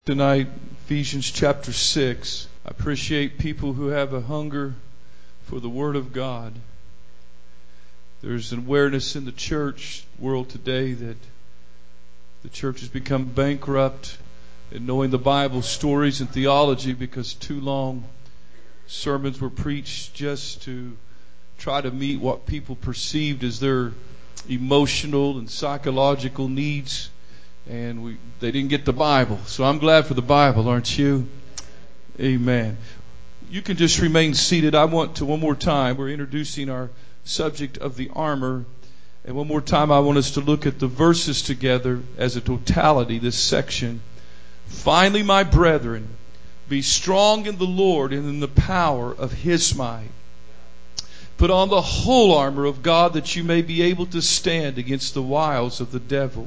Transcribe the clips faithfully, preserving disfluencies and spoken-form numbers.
Tonight, Ephesians chapter six. I appreciate people who have a hunger for the Word of God. There's an awareness in the church world today that the church has become bankrupt in knowing the Bible stories and theology because too long sermons were preached just to try to meet what people perceived as their emotional and psychological needs. And we they didn't get the Bible. So I'm glad for the Bible, aren't you? Amen. You can just remain seated. I want to, one more time, we're introducing our subject of the armor. And one more time, I want us to look at the verses together as a totality, this section. Finally, my brethren, be strong in the Lord and in the power of His might. Put on the whole armor of God that you may be able to stand against the wiles of the devil.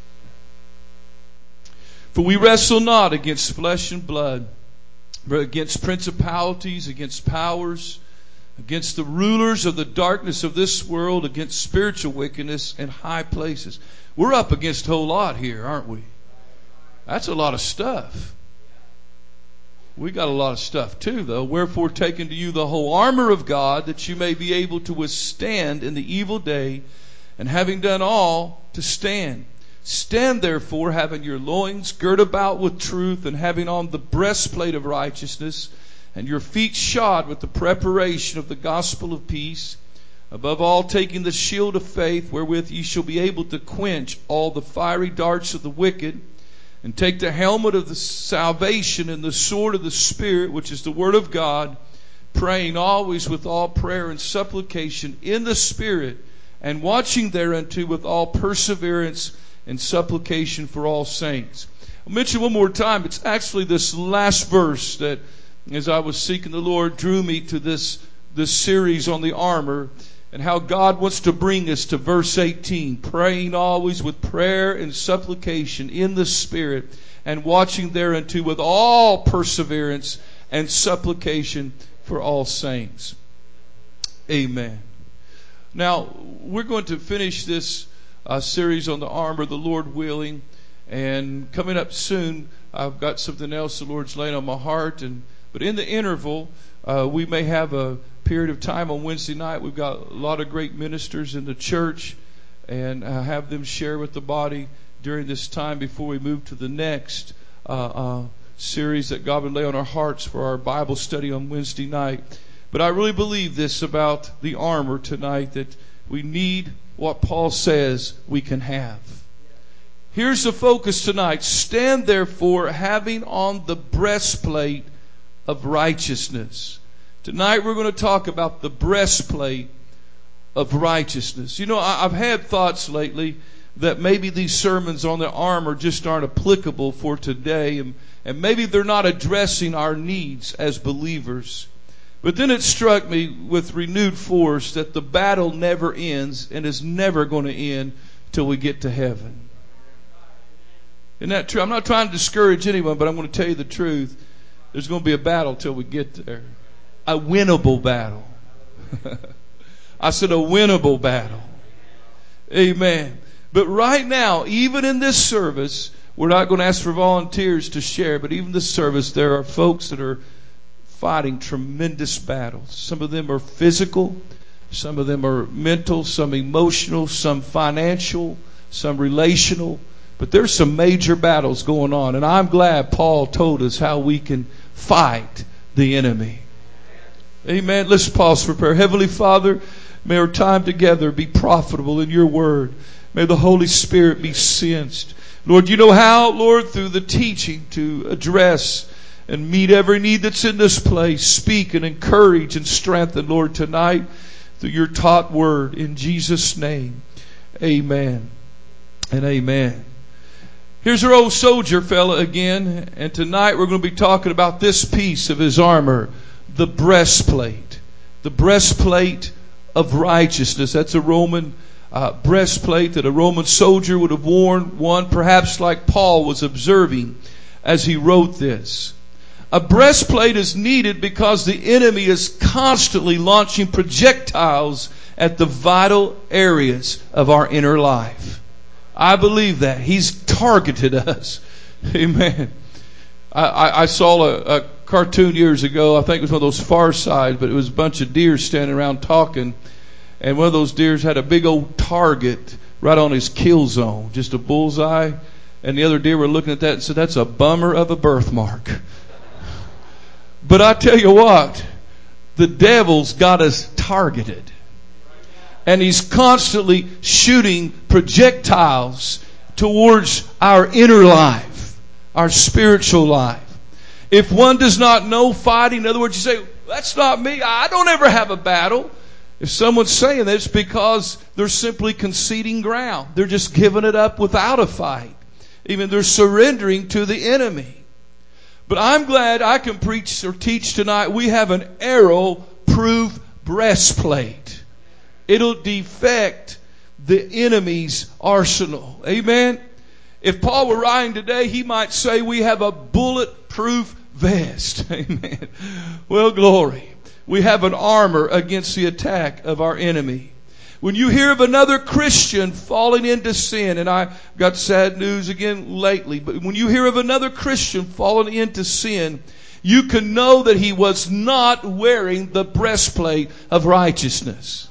For we wrestle not against flesh and blood, but against principalities, against powers, against the rulers of the darkness of this world, against spiritual wickedness in high places. We're up against a whole lot here, aren't we? That's a lot of stuff. We got a lot of stuff too, though. Wherefore take unto you the whole armor of God, that you may be able to withstand in the evil day, and having done all, to stand. Stand therefore, having your loins girt about with truth, and having on the breastplate of righteousness, and your feet shod with the preparation of the gospel of peace. Above all, taking the shield of faith, wherewith ye shall be able to quench all the fiery darts of the wicked, and take the helmet of the salvation and the sword of the Spirit, which is the word of God, praying always with all prayer and supplication in the Spirit, and watching thereunto with all perseverance and supplication for all saints. I'll mention one more time, it's actually this last verse that, as I was seeking the Lord, drew me to this, this series on the armor, and how God wants to bring us to verse eighteen, praying always with prayer and supplication in the Spirit, and watching thereunto with all perseverance and supplication for all saints. Amen. Now, we're going to finish this Uh, series on the armor, the Lord willing, and coming up soon, I've got something else the Lord's laying on my heart. And but in the interval, uh, we may have a period of time on Wednesday night. We've got a lot of great ministers in the church, and uh, have them share with the body during this time before we move to the next uh, uh, series that God would lay on our hearts for our Bible study on Wednesday night. But I really believe this about the armor tonight, that we need what Paul says we can have. Here's the focus tonight. Stand therefore, having on the breastplate of righteousness. Tonight we're going to talk about the breastplate of righteousness. You know, I've had thoughts lately that maybe these sermons on the armor just aren't applicable for today, and, and maybe they're not addressing our needs as believers. But then it struck me with renewed force that the battle never ends and is never going to end till we get to heaven. Isn't that true? I'm not trying to discourage anyone, but I'm going to tell you the truth. There's going to be a battle till we get there. A winnable battle. I said a winnable battle. Amen. But right now, even in this service, we're not going to ask for volunteers to share, but even this service, there are folks that are fighting tremendous battles. Some of them are physical, some of them are mental, some emotional, some financial, some relational. But there's some major battles going on. And I'm glad Paul told us how we can fight the enemy. Amen. Let's pause for prayer. Heavenly Father, may our time together be profitable in your word. May the Holy Spirit be sensed. Lord, you know how, Lord, through the teaching to address and meet every need that's in this place. Speak and encourage and strengthen, Lord, tonight through your taught word. In Jesus' name, amen and amen. Here's our old soldier fella again. And tonight we're going to be talking about this piece of his armor, the breastplate. The breastplate of righteousness. That's a Roman uh, breastplate that a Roman soldier would have worn, one perhaps like Paul was observing as he wrote this. A breastplate is needed because the enemy is constantly launching projectiles at the vital areas of our inner life. I believe that. He's targeted us. Amen. I, I, I saw a, a cartoon years ago. I think it was one of those Far Side, but it was a bunch of deer standing around talking. And one of those deers had a big old target right on his kill zone, just a bullseye. And the other deer were looking at that and said, "That's a bummer of a birthmark." But I tell you what, the devil's got us targeted. And he's constantly shooting projectiles towards our inner life, our spiritual life. If one does not know fighting, in other words, you say, "That's not me. I don't ever have a battle." If someone's saying that, it's because they're simply conceding ground. They're just giving it up without a fight. Even they're surrendering to the enemy. But I'm glad I can preach or teach tonight. We have an arrow-proof breastplate. It'll defect the enemy's arsenal. Amen? If Paul were writing today, he might say we have a bulletproof vest. Amen. Well, glory. We have an armor against the attack of our enemy. When you hear of another Christian falling into sin, and I got sad news again lately, but when you hear of another Christian falling into sin, you can know that he was not wearing the breastplate of righteousness.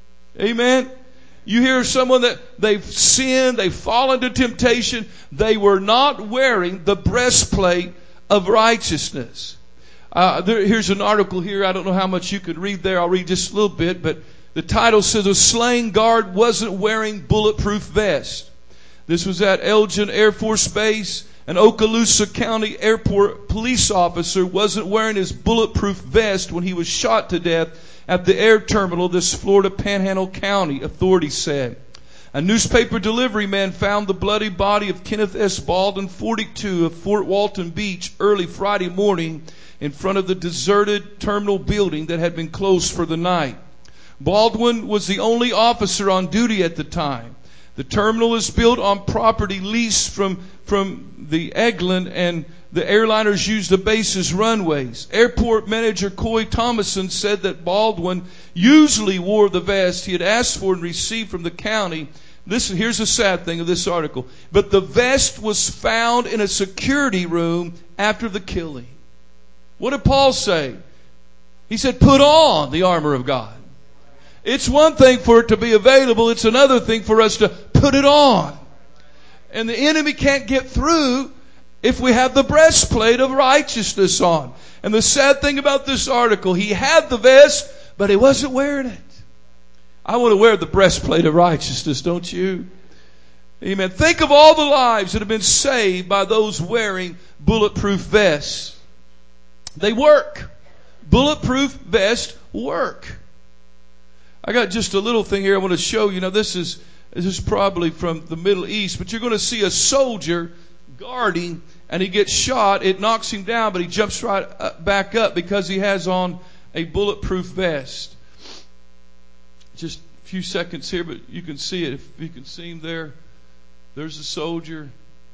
Amen? You hear someone that they've sinned, they've fallen into temptation, they were not wearing the breastplate of righteousness. Uh, there, here's an article here. I don't know how much you can read there. I'll read just a little bit, but the title says, "A slain guard wasn't wearing bulletproof vest." This was at Elgin Air Force Base. An Okaloosa County Airport police officer wasn't wearing his bulletproof vest when he was shot to death at the air terminal, this Florida Panhandle County, authorities said. A newspaper delivery man found the bloody body of Kenneth S. Baldwin, forty-two, of Fort Walton Beach early Friday morning in front of the deserted terminal building that had been closed for the night. Baldwin was the only officer on duty at the time. The terminal is built on property leased from, from the Eglin, and the airliners use the base's runways. Airport manager Coy Thomason said that Baldwin usually wore the vest he had asked for and received from the county. Listen, here's the sad thing of this article. But the vest was found in a security room after the killing. What did Paul say? He said, put on the armor of God. It's one thing for it to be available. It's another thing for us to put it on. And the enemy can't get through if we have the breastplate of righteousness on. And the sad thing about this article, he had the vest, but he wasn't wearing it. I want to wear the breastplate of righteousness, don't you? Amen. Think of all the lives that have been saved by those wearing bulletproof vests. They work. Bulletproof vests work. I got just a little thing here I want to show you. Now this is this is probably from the Middle East, but you're going to see a soldier guarding, and he gets shot. It knocks him down, but he jumps right back up because he has on a bulletproof vest. Just a few seconds here, but you can see it. If you can see him there, there's the soldier.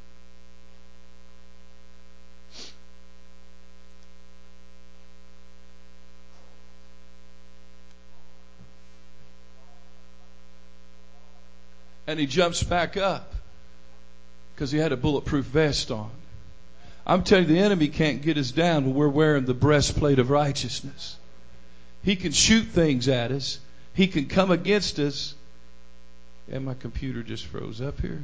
And he jumps back up because he had a bulletproof vest on. I'm telling you, the enemy can't get us down when we're wearing the breastplate of righteousness. He can shoot things at us. He can come against us. And my computer just froze up here.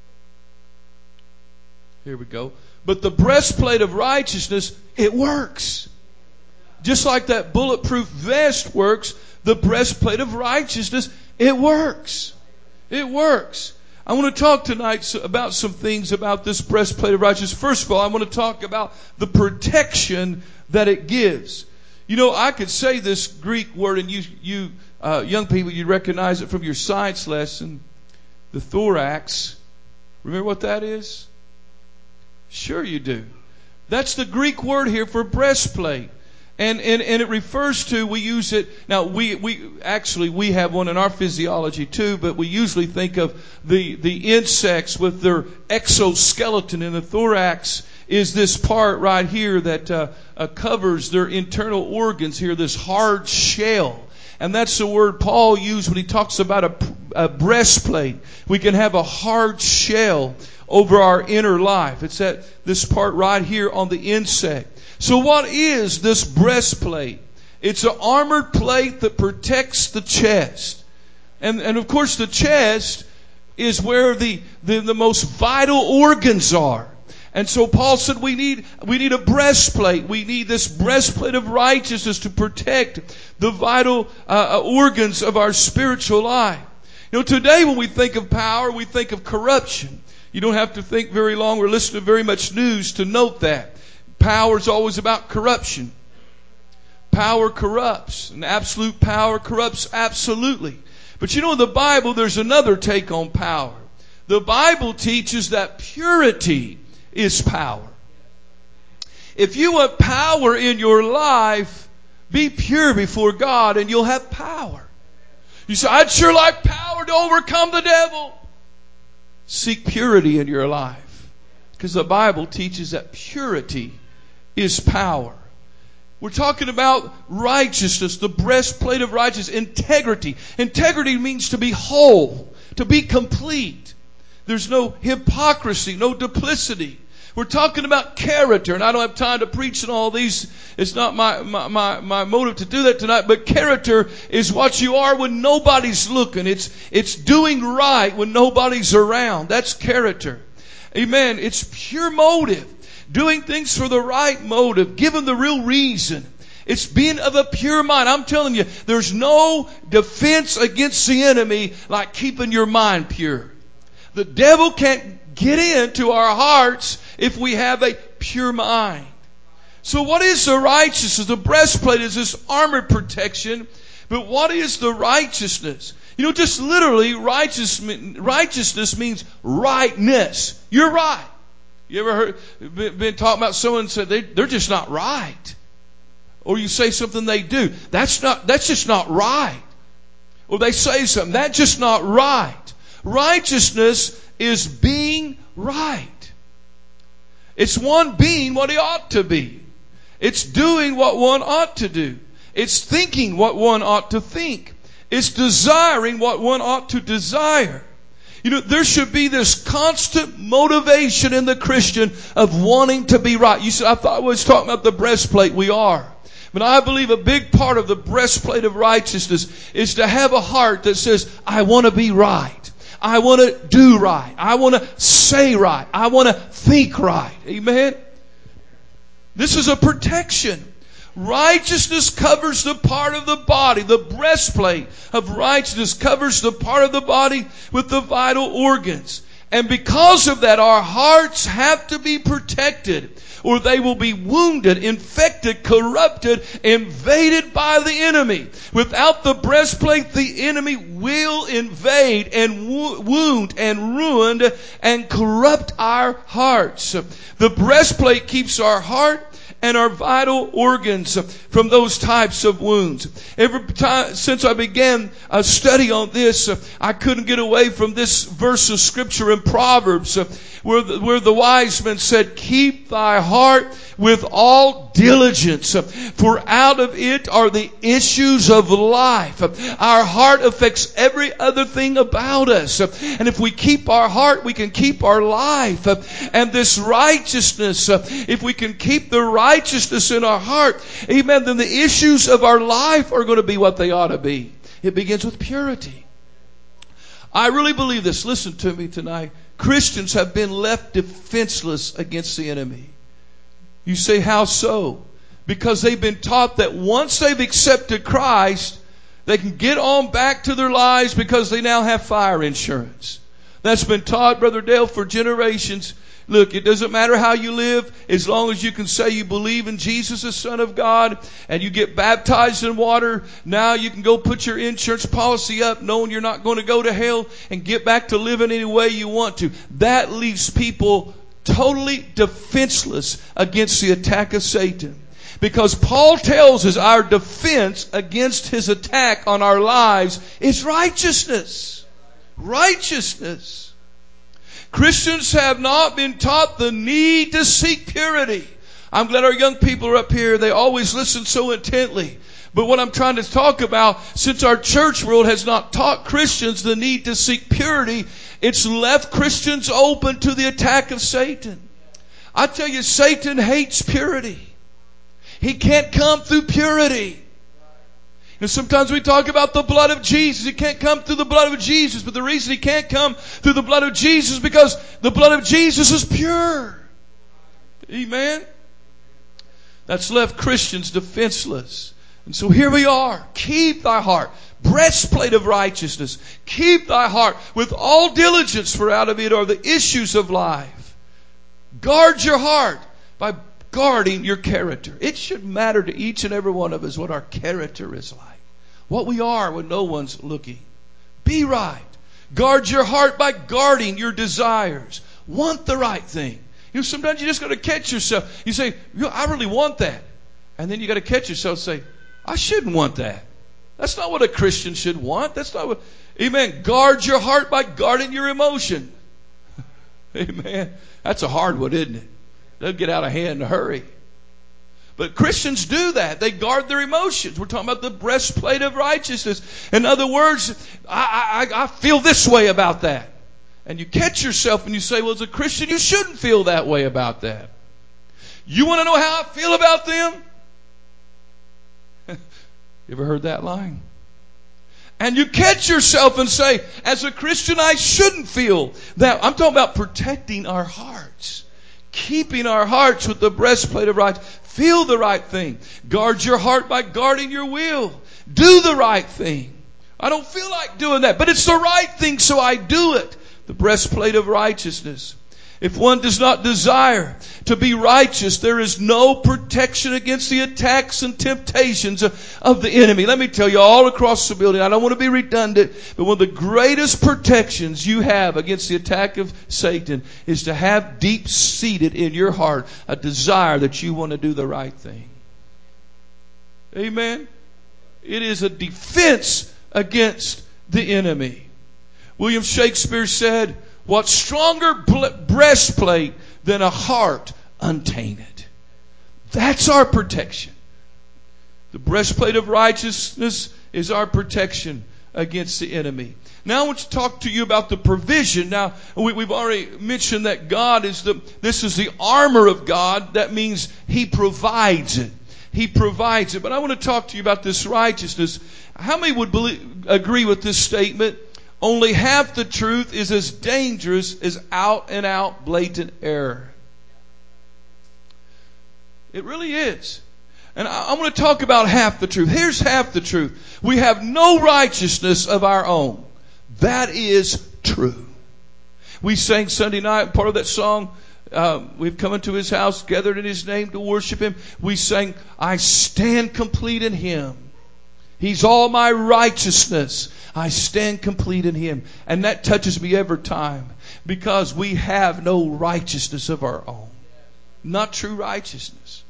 Here we go. But the breastplate of righteousness, it works. Just like that bulletproof vest works, the breastplate of righteousness, it works. It works. I want to talk tonight about some things about this breastplate of righteousness. First of all, I want to talk about the protection that it gives. You know, I could say this Greek word, and you, you uh, young people, you recognize it from your science lesson. The thorax. Remember what that is? Sure you do. That's the Greek word here for breastplate. And, and, and it refers to, we use it, now we, we, actually we have one in our physiology too, but we usually think of the, the insects with their exoskeleton, and the thorax is this part right here that uh, uh, covers their internal organs here, this hard shell. And that's the word Paul used when he talks about a, a breastplate. We can have a hard shell over our inner life. It's at this part right here on the insect. So what is this breastplate? It's an armored plate that protects the chest. And, and of course the chest is where the, the, the most vital organs are. And so Paul said we need, we need a breastplate. We need this breastplate of righteousness to protect the vital uh, organs of our spiritual life. You know, today when we think of power, we think of corruption. You don't have to think very long or listen to very much news to note that. Power is always about corruption. Power corrupts, and absolute power corrupts absolutely. But you know, in the Bible, there's another take on power. The Bible teaches that purity is power. If you want power in your life, be pure before God and you'll have power. You say, I'd sure like power to overcome the devil. Seek purity in your life. Because the Bible teaches that purity is power. We're talking about righteousness, the breastplate of righteousness, integrity. Integrity means to be whole, to be complete. There's no hypocrisy, no duplicity. We're talking about character, and I don't have time to preach on all these. It's not my, my, my, my motive to do that tonight, but character is what you are when nobody's looking. It's, it's doing right when nobody's around. That's character. Amen. It's pure motive. Doing things for the right motive. Given the real reason. It's being of a pure mind. I'm telling you, there's no defense against the enemy like keeping your mind pure. The devil can't get into our hearts if we have a pure mind. So what is the righteousness? The breastplate is this armored protection. But what is the righteousness? You know, just literally, righteous, righteousness means rightness. You're right. You ever heard, been, been talking about someone and said they, they're just not right? Or you say something they do. That's not, that's just not right. Or they say something. That's just not right. Righteousness is being right. It's one being what he ought to be. It's doing what one ought to do. It's thinking what one ought to think. It's desiring what one ought to desire. You know, there should be this constant motivation in the Christian of wanting to be right. You said, I thought I was talking about the breastplate. We are. But I believe a big part of the breastplate of righteousness is to have a heart that says, I want to be right. I want to do right. I want to say right. I want to think right. Amen? This is a protection. Righteousness covers the part of the body. The breastplate of righteousness covers the part of the body with the vital organs. And because of that, our hearts have to be protected, or they will be wounded, infected, corrupted, invaded by the enemy. Without the breastplate, the enemy will invade and wo- wound and ruin and corrupt our hearts. The breastplate keeps our heart and our vital organs from those types of wounds. Every time since I began a study on this, I couldn't get away from this verse of scripture in Proverbs, where the, where the wise man said, "Keep thy heart with all diligence, for out of it are the issues of life." Our heart affects every other thing about us, and if we keep our heart, we can keep our life. And this righteousness, if we can keep the righteousness in our heart, amen, then the issues of our life are going to be what they ought to be. It begins with purity. I really believe this. Listen to me tonight. Christians have been left defenseless against the enemy. You say, how so? Because they've been taught that once they've accepted Christ, they can get on back to their lives because they now have fire insurance. That's been taught, Brother Dale, for generations. Look, it doesn't matter how you live, as long as you can say you believe in Jesus, the Son of God, and you get baptized in water. Now you can go put your insurance policy up, knowing you're not going to go to hell, and get back to living any way you want to. That leaves people totally defenseless against the attack of Satan. Because Paul tells us our defense against his attack on our lives is righteousness. Righteousness. Christians have not been taught the need to seek purity. I'm glad our young people are up here. They always listen so intently. But what I'm trying to talk about, since our church world has not taught Christians the need to seek purity, it's left Christians open to the attack of Satan. I tell you, Satan hates purity. He can't come through purity. And sometimes we talk about the blood of Jesus. He can't come through the blood of Jesus. But the reason he can't come through the blood of Jesus is because the blood of Jesus is pure. Amen? That's left Christians defenseless. And so here we are. Keep thy heart. Breastplate of righteousness. Keep thy heart with all diligence, for out of it are the issues of life. Guard your heart by guarding your character. It should matter to each and every one of us what our character is like. What we are when no one's looking. Be right. Guard your heart by guarding your desires. Want the right thing. You know, sometimes you just got to catch yourself. You say, I really want that. And then you got to catch yourself and say, I shouldn't want that. That's not what a Christian should want. That's not what, amen. Guard your heart by guarding your emotion. Amen. That's a hard one, isn't it? They'll get out of hand in a hurry. But Christians do that. They guard their emotions. We're talking about the breastplate of righteousness. In other words, I, I, I feel this way about that. And you catch yourself and you say, well, as a Christian, you shouldn't feel that way about that. You want to know how I feel about them? You ever heard that line? And you catch yourself and say, as a Christian, I shouldn't feel that. I'm talking about protecting our hearts. Keeping our hearts with the breastplate of righteousness. Feel the right thing. Guard your heart by guarding your will. Do the right thing. I don't feel like doing that, but it's the right thing, so I do it. The breastplate of righteousness. If one does not desire to be righteous, there is no protection against the attacks and temptations of, of the enemy. Let me tell you, all across the building, I don't want to be redundant, but one of the greatest protections you have against the attack of Satan is to have deep-seated in your heart a desire that you want to do the right thing. Amen? It is a defense against the enemy. William Shakespeare said, what stronger breastplate than a heart untainted? That's our protection. The breastplate of righteousness is our protection against the enemy. Now I want to talk to you about the provision. Now we, we've already mentioned that God is the, this is the armor of God. That means He provides it. He provides it. But I want to talk to you about this righteousness. How many would believe, agree with this statement? Only half the truth is as dangerous as out and out blatant error. It really is. And I, I want to talk about half the truth. Here's half the truth. We have no righteousness of our own. That is true. We sang Sunday night, part of that song, uh, we've come into His house, gathered in His name to worship Him. We sang, I stand complete in Him. He's all my righteousness. I stand complete in Him. And that touches me every time. Because we have no righteousness of our own. Not true righteousness.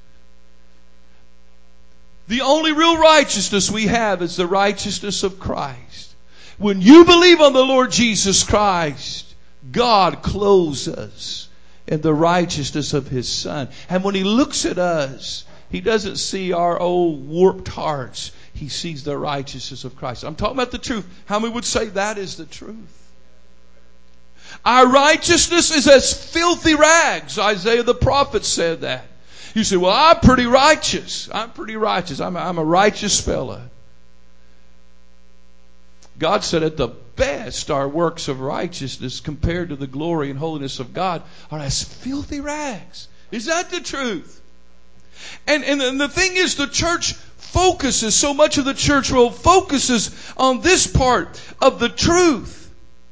The only real righteousness we have is the righteousness of Christ. When you believe on the Lord Jesus Christ, God clothes us in the righteousness of His Son. And when He looks at us, He doesn't see our old warped hearts. He sees the righteousness of Christ. I'm talking about the truth. How many would say that is the truth? Our righteousness is as filthy rags. Isaiah the prophet said that. You say, well, I'm pretty righteous. I'm pretty righteous. I'm a, I'm a righteous fella. God said at the best, our works of righteousness compared to the glory and holiness of God are as filthy rags. Is that the truth? And, and, and the thing is, the church focuses, so much of the church world focuses on this part of the truth.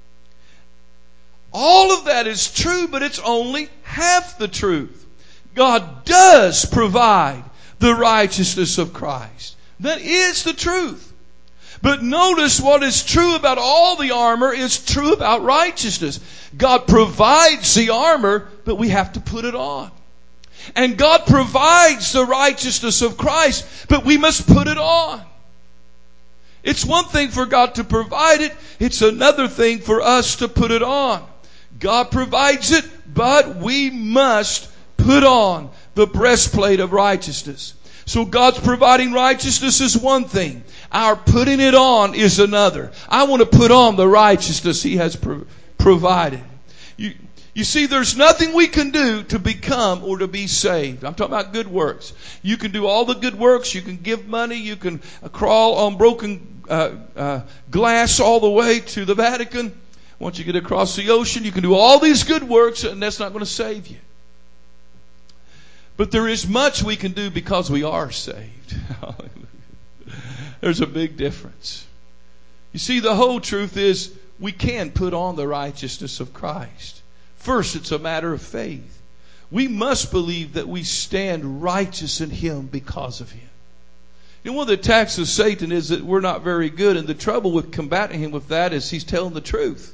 All of that is true, but it's only half the truth. God does provide the righteousness of Christ. That is the truth. But notice what is true about all the armor is true about righteousness. God provides the armor, but we have to put it on. And God provides the righteousness of Christ, but we must put it on. It's one thing for God to provide it. It's another thing for us to put it on. God provides it, but we must put on the breastplate of righteousness. So God's providing righteousness is one thing. Our putting it on is another. I want to put on the righteousness He has pro- provided. You, you see, there's nothing we can do to become or to be saved. I'm talking about good works. You can do all the good works. You can give money. You can uh, crawl on broken uh, uh, glass all the way to the Vatican. Once you get across the ocean, you can do all these good works, and that's not going to save you. But there is much we can do because we are saved. There's a big difference. You see, the whole truth is we can put on the righteousness of Christ. First, it's a matter of faith. We must believe that we stand righteous in Him because of Him. You know, one of the attacks of Satan is that we're not very good, and the trouble with combating him with that is he's telling the truth.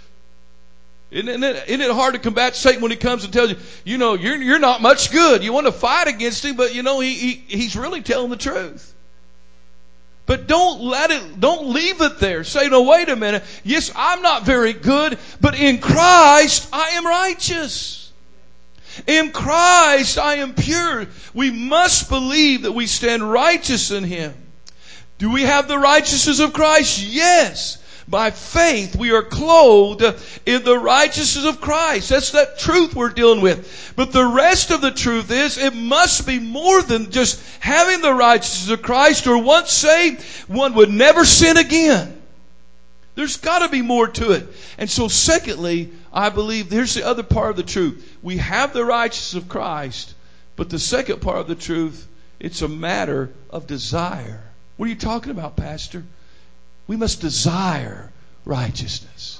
Isn't it, isn't it hard to combat Satan when he comes and tells you, you know, you're, you're not much good. You want to fight against him, but you know, he, he he's really telling the truth. But don't let it, don't leave it there. Say, no, wait a minute. Yes, I'm not very good, but in Christ I am righteous. In Christ I am pure. We must believe that we stand righteous in Him. Do we have the righteousness of Christ? Yes. By faith, we are clothed in the righteousness of Christ. That's that truth we're dealing with. But the rest of the truth is, it must be more than just having the righteousness of Christ, or once saved, one would never sin again. There's got to be more to it. And so secondly, I believe, here's the other part of the truth. We have the righteousness of Christ, but the second part of the truth, it's a matter of desire. What are you talking about, Pastor? We must desire righteousness.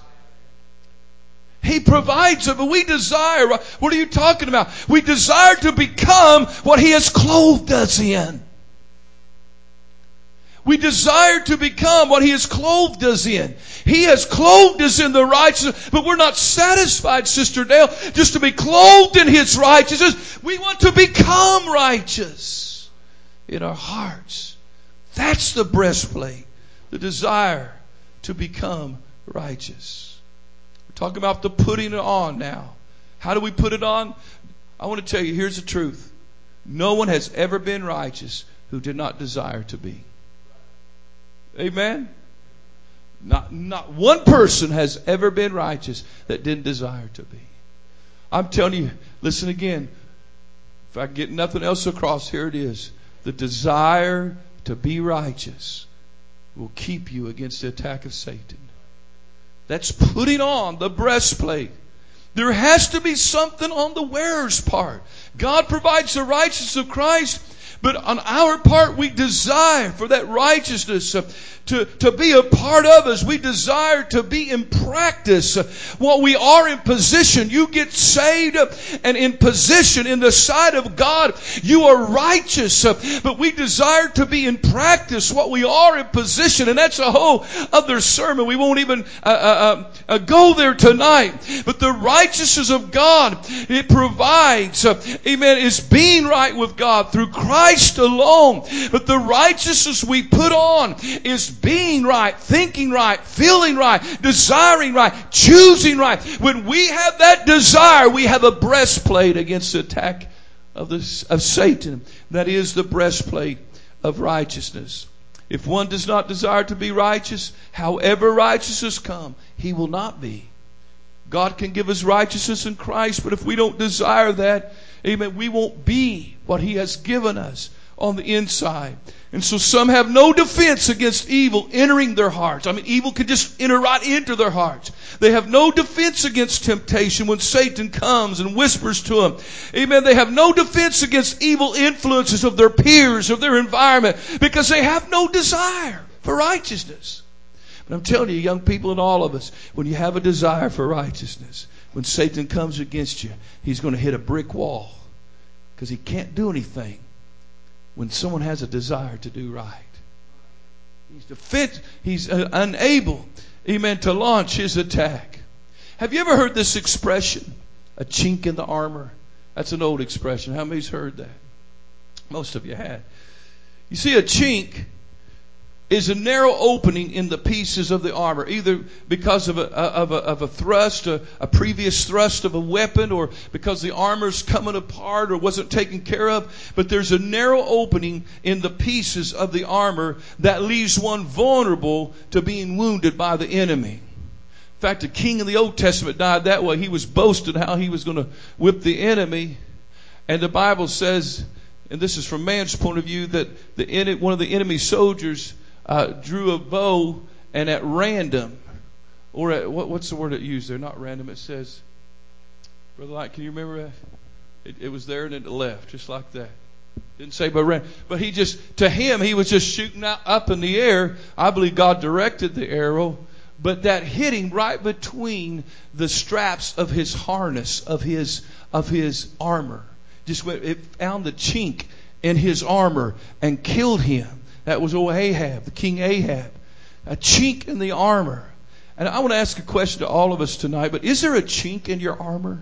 He provides it, but we desire. What are you talking about? We desire to become what He has clothed us in. We desire to become what He has clothed us in. He has clothed us in the righteousness, but we're not satisfied, Sister Dale, just to be clothed in His righteousness. We want to become righteous in our hearts. That's the breastplate. The desire to become righteous. We're talking about the putting it on now. How do we put it on? I want to tell you, here's the truth. No one has ever been righteous who did not desire to be. Amen? Not, not one person has ever been righteous that didn't desire to be. I'm telling you, listen again. If I get nothing else across, here it is. The desire to be righteous will keep you against the attack of Satan. That's putting on the breastplate. There has to be something on the wearer's part. God provides the righteousness of Christ, but on our part we desire for that righteousness uh, to, to be a part of us. We desire to be in practice. Uh, what we are in position. You get saved uh, and in position in the sight of God. You are righteous. Uh, but we desire to be in practice what we are in position. And that's a whole other sermon. We won't even uh, uh, uh, go there tonight. But the righteousness of God, it provides, uh, amen, is being right with God through Christ alone. But the righteousness we put on is being right, thinking right, feeling right, desiring right, choosing right. When we have that desire, we have a breastplate against the attack of, the, of Satan. That is the breastplate of righteousness. If one does not desire to be righteous, however righteousness come, he will not be. God can give us righteousness in Christ, but if we don't desire that, amen, we won't be what He has given us on the inside. And so some have no defense against evil entering their hearts. I mean, evil can just enter right into their hearts. They have no defense against temptation when Satan comes and whispers to them. Amen. They have no defense against evil influences of their peers, of their environment, because they have no desire for righteousness. But I'm telling you, young people and all of us, when you have a desire for righteousness, when Satan comes against you, he's going to hit a brick wall, because he can't do anything when someone has a desire to do right. He's defend, he's uh, unable, amen, to launch his attack. Have you ever heard this expression, a chink in the armor? That's an old expression. How many's heard that? Most of you had. You see, a chink is a narrow opening in the pieces of the armor, either because of a, of a, of a thrust, a, a previous thrust of a weapon, or because the armor's coming apart or wasn't taken care of. But there's a narrow opening in the pieces of the armor that leaves one vulnerable to being wounded by the enemy. In fact, a king in the Old Testament died that way. He was boasting how he was going to whip the enemy. And the Bible says, and this is from man's point of view, that the one of the enemy soldiers Uh, drew a bow, and at random, or at, what, what's the word it used there? Not random. It says, Brother Light, can you remember that? It, it was there and then it left, just like that. Didn't say by random. But he just, to him, he was just shooting out up in the air. I believe God directed the arrow, but that hit him right between the straps of his harness, of his of his armor. Just went, it found the chink in his armor and killed him. That was old Ahab, the King Ahab. A chink in the armor. And I want to ask a question to all of us tonight, but is there a chink in your armor?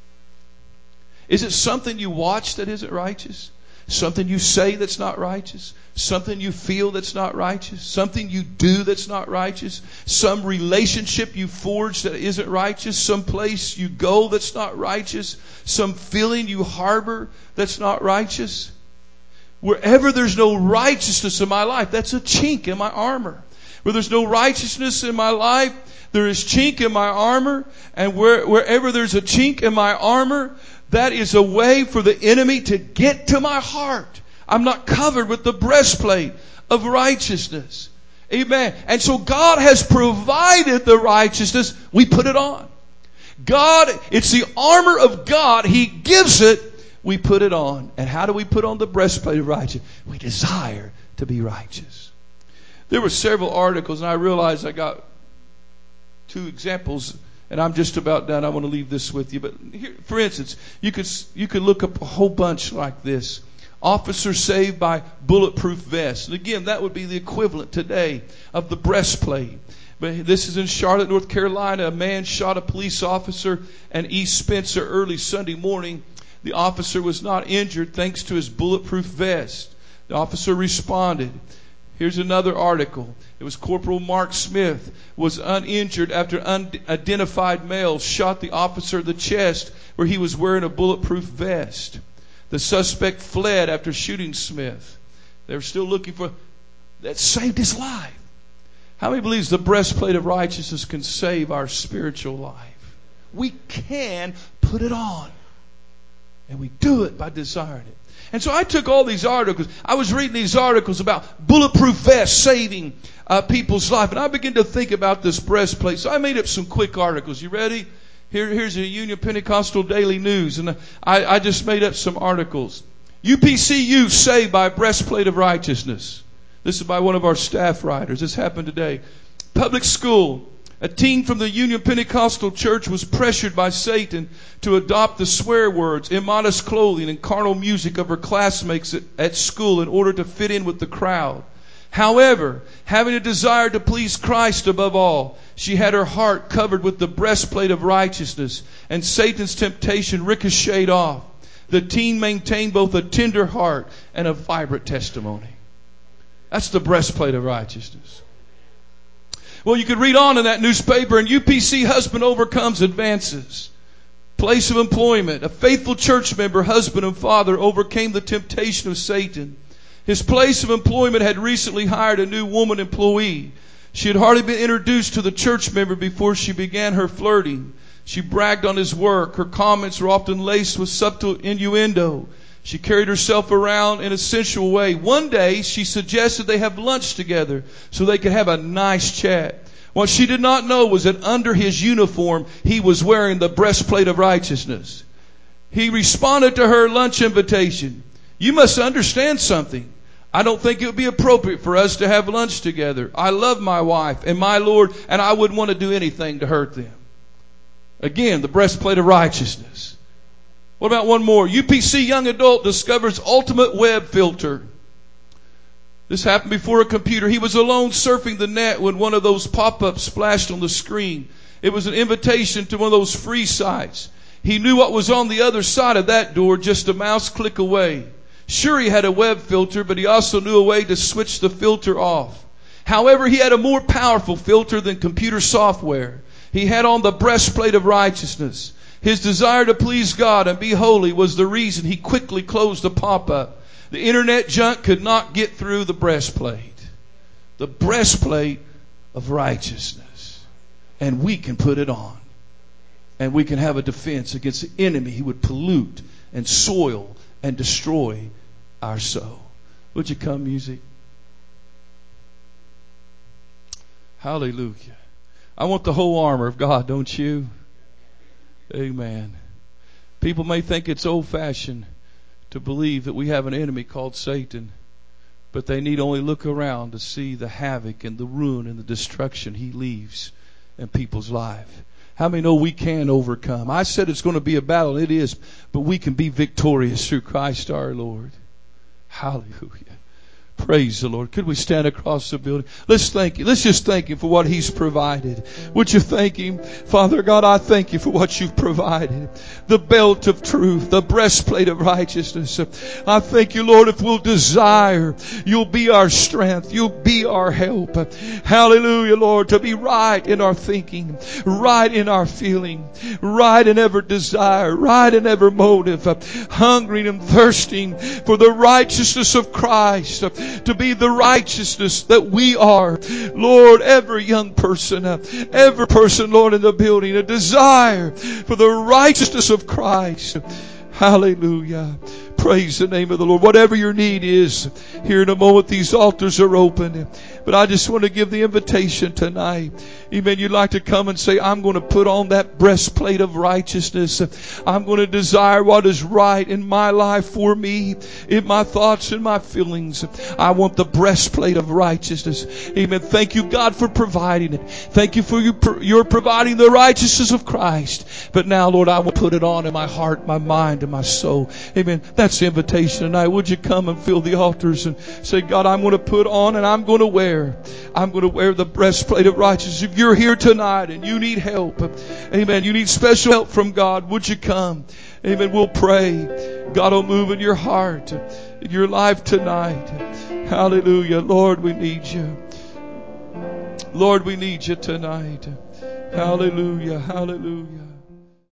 Is it something you watch that isn't righteous? Something you say that's not righteous? Something you feel that's not righteous? Something you do that's not righteous? Some relationship you forge that isn't righteous? Some place you go that's not righteous? Some feeling you harbor that's not righteous? Wherever there's no righteousness in my life, that's a chink in my armor. Where there's no righteousness in my life, there is chink in my armor. And where, wherever there's a chink in my armor, that is a way for the enemy to get to my heart. I'm not covered with the breastplate of righteousness. Amen. And so God has provided the righteousness. We put it on. God, it's the armor of God. He gives it. We put it on. And how do we put on the breastplate of righteousness? We desire to be righteous. There were several articles, and I realized I got two examples, and I'm just about done. I want to leave this with you. But here, for instance, you could you could look up a whole bunch like this. Officer saved by bulletproof vest. And again, that would be the equivalent today of the breastplate. But this is in Charlotte, North Carolina. A man shot a police officer in East Spencer early Sunday morning. The officer was not injured thanks to his bulletproof vest. The officer responded. Here's another article. It was Corporal Mark Smith was uninjured after unidentified male shot the officer in the chest where he was wearing a bulletproof vest. The suspect fled after shooting Smith. They were still looking for that saved his life. How many believes the breastplate of righteousness can save our spiritual life? We can put it on. And we do it by desiring it. And so I took all these articles. I was reading these articles about bulletproof vests saving uh, people's life. And I began to think about this breastplate. So I made up some quick articles. You ready? Here, here's a Union Pentecostal Daily News. And I, I just made up some articles. U P C U saved by breastplate of righteousness. This is by one of our staff writers. This happened today. Public school. A teen from the Union Pentecostal Church was pressured by Satan to adopt the swear words, immodest clothing, and carnal music of her classmates at, at school in order to fit in with the crowd. However, having a desire to please Christ above all, she had her heart covered with the breastplate of righteousness, and Satan's temptation ricocheted off. The teen maintained both a tender heart and a vibrant testimony. That's the breastplate of righteousness. Well, you could read on in that newspaper, and U P C husband overcomes advances. Place of employment. A faithful church member, husband and father, overcame the temptation of Satan. His place of employment had recently hired a new woman employee. She had hardly been introduced to the church member before she began her flirting. She bragged on his work. Her comments were often laced with subtle innuendo. She carried herself around in a sensual way. One day, she suggested they have lunch together so they could have a nice chat. What she did not know was that under his uniform, he was wearing the breastplate of righteousness. He responded to her lunch invitation. You must understand something. I don't think it would be appropriate for us to have lunch together. I love my wife and my Lord, and I wouldn't want to do anything to hurt them. Again, the breastplate of righteousness. What about one more? U P C young adult discovers ultimate web filter. This happened before a computer. He was alone surfing the net when one of those pop-ups flashed on the screen. It was an invitation to one of those free sites. He knew what was on the other side of that door just a mouse click away. Sure, he had a web filter, but he also knew a way to switch the filter off. However, he had a more powerful filter than computer software. He had on the breastplate of righteousness. His desire to please God and be holy was the reason he quickly closed the pop-up. The internet junk could not get through the breastplate. The breastplate of righteousness. And we can put it on. And we can have a defense against the enemy. He would pollute and soil and destroy our soul. Would you come, music? Hallelujah. I want the whole armor of God, don't you? Amen. People may think it's old-fashioned to believe that we have an enemy called Satan, but they need only look around to see the havoc and the ruin and the destruction he leaves in people's life. How many know we can overcome? I said it's going to be a battle. It is, but we can be victorious through Christ our Lord. Hallelujah. Praise the Lord. Could we stand across the building? Let's thank you. Let's just thank Him for what He's provided. Would you thank Him? Father God, I thank you for what you've provided. The belt of truth, the breastplate of righteousness. I thank you, Lord, if we'll desire, you'll be our strength. You'll be our help. Hallelujah, Lord, to be right in our thinking, right in our feeling, right in every desire, right in every motive, hungering and thirsting for the righteousness of Christ, to be the righteousness that we are. Lord, every young person, uh, every person, Lord, in the building, a desire for the righteousness of Christ. Hallelujah. Praise the name of the Lord. Whatever your need is, here in a moment these altars are open. But I just want to give the invitation tonight. Amen. You'd like to come and say, I'm going to put on that breastplate of righteousness. I'm going to desire what is right in my life for me, in my thoughts and my feelings. I want the breastplate of righteousness. Amen. Thank you, God, for providing it. Thank you for you, you're providing the righteousness of Christ. But now, Lord, I will put it on in my heart, my mind, and my soul. Amen. That's the invitation tonight. Would you come and fill the altars and say, God, I'm going to put on and I'm going to wear. I'm going to wear the breastplate of righteousness. If you're here tonight and you need help, amen, you need special help from God, would you come? Amen. We'll pray. God will move in your heart, in your life tonight. Hallelujah. Lord, we need you. Lord, we need you tonight. Hallelujah. Hallelujah.